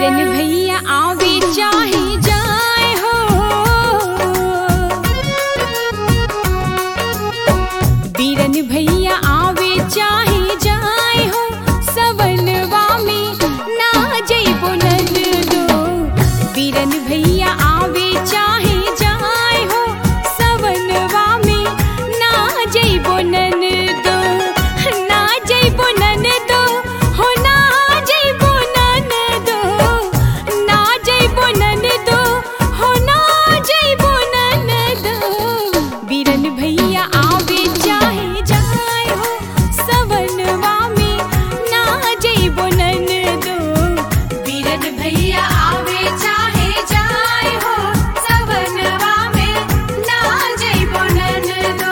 बीरन भैया आवे चाहे जाए हो, बीरन भैया आवे चाहे जाए हो, सवनवा में ना जइबो ननदो। बीरन भैया आवे चाहे जाए हो, सवनवा में ना जइबो ननदो, ना जइबो ननदो हो, ना जइबो ननदो, ना जइबो ननदो हो, ना जइबो ननदो। बीरन भैया आवे चाहे जाए हो, सवनवा में ना जइबो ननदो। बीरन भैया आवे चाहे जाए हो, सवनवा में ना जइबो ननदो।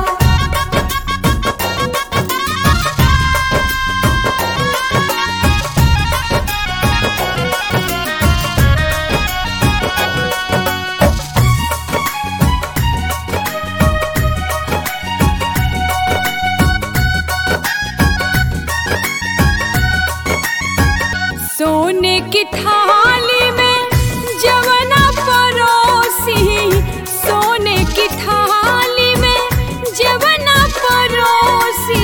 सोने की थाली में जवना परोसी, सोने की थाली में जवना परोसी,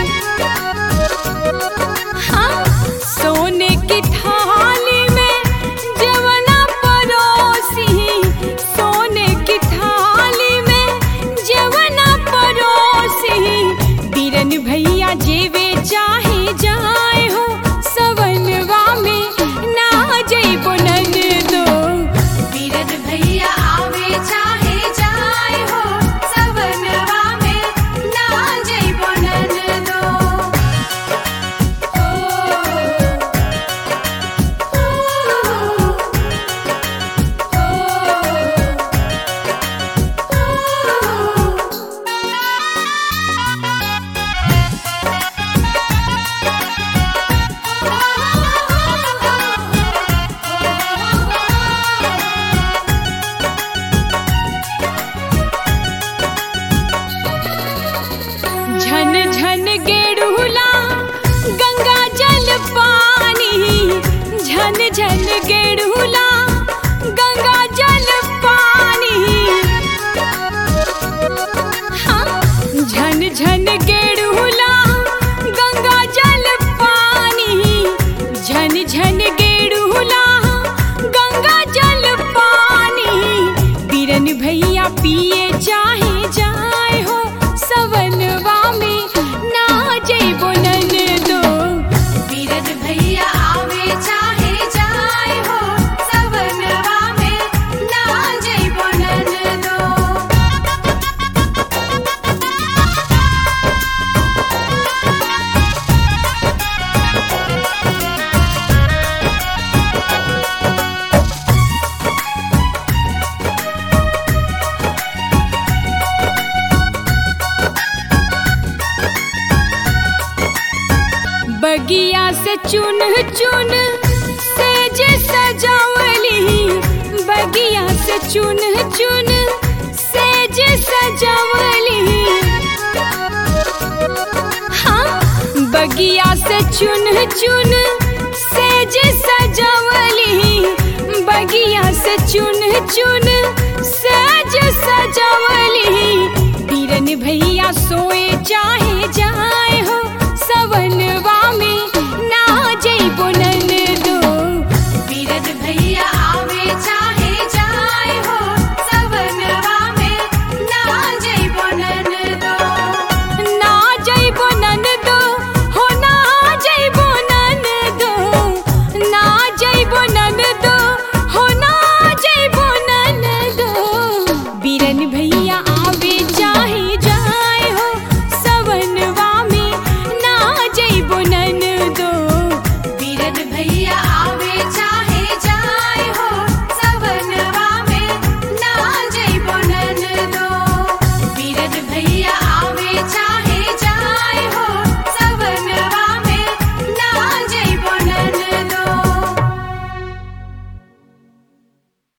हाँ सोने की थाली में जवना परोसी, सोने की थाली में जवना परोसी। बीरन भैया जेवे चाहे जाए हो, सवनवा में ना जइबो ननदो। बीरन भैया आवे चाहे जाए हो, सवनवा में ना जइबो ननदो। झन झन गेड़ूला गंगा जल पानी, झन झन गेड़ूला गंगा जल पानी, हाँ झन झन गेड़ूला गंगा जल पानी, झन झन गेड़ूला गंगा जल पानी। बीरन भैया पिए चाहे जाए हो, सवनवा में ना जइबो ननदो। बीरन भैया आवे चाहे जाए हो, सवनवा में ना जइबो ननदो। बगिया से चुन चुन सेज सजावली, बगिया से चुन चुन सेज सजावली, हाँ बगिया से चुन चुन सेज सजावली, बगिया से चुन चुन सेज सजावली। बीरन भैया सोए चाहे जाए हो, सवनवा में ना जइबो ननदो। बीरन भैया आवे चाहे जाए हो, सवनवा में ना जइबो ननदो, ना जइबो ननदो हो, ना जइबो ननदो, ना जइबो ननदो हो, ना जइबो ननदो। बीरन भैया आवे चाहे जाए हो, सवनवा में ना जइबो ननदो। बीरन भैया